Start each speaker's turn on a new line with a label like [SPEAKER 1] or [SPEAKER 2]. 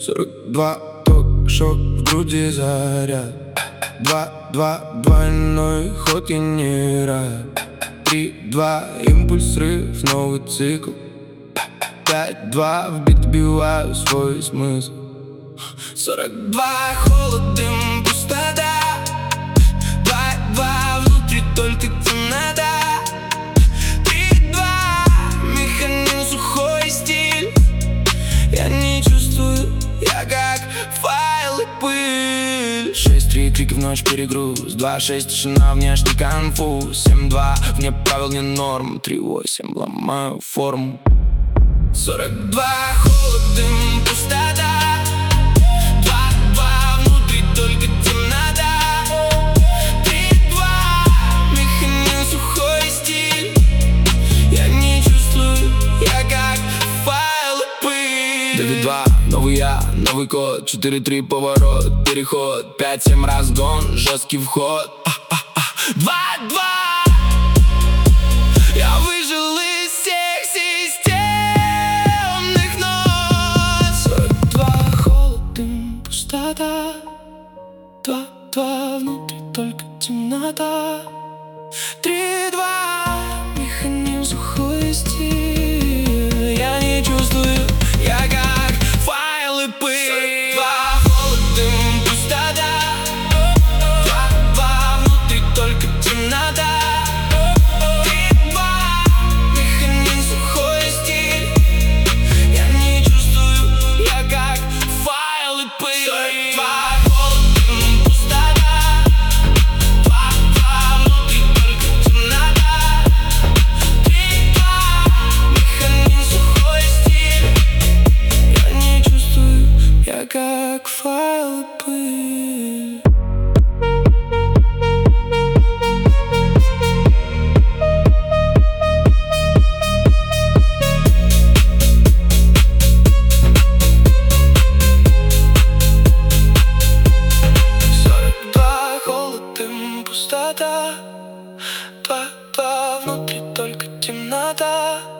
[SPEAKER 1] 42, ток, шок, в груди заряд. 2, двойной ход, я не рад. 3, 2, импульс, срыв, новый цикл. 5, 2, в бит вбиваю свой смысл. 42, холод, дым, пустота. 2, внутри только темнота. 3, 2, механизм, сухой стиль. Я не чувствую, я как файл и пыль. 6-3, крики в ночь, перегруз. 2-6, тишина, внешний конфуз. 7-2, вне правил, не норм. 3-8, ломаю форму. 42, холод, дым, пустота. 2, внутри только темнота. 3, 2, механизм, сухой стиль. Я не чувствую, я как файл и пыль. 9-2, новый я, новый код. 4-3, поворот, переход. 5-7, разгон, жесткий вход. 2, я выжил из всех системных нот. 42, холод, дым, пустота. 2, внутри только темнота. 3, 2, механизм, сухой стиль. Я не чувствую, я как файл и пыль. 2, холод, дым, пустота. 2, внутри только темнота. 3, 2, механизм, сухой стиль. Я не чувствую, я как файл и пыль. 2, холод, дым, пустота. 2, внутри только темнота. 3, 2, механизм, сухой стиль. Я не чувствую, я как файл и пыль. Холод, дым, пустота. 2, внутри только темнота.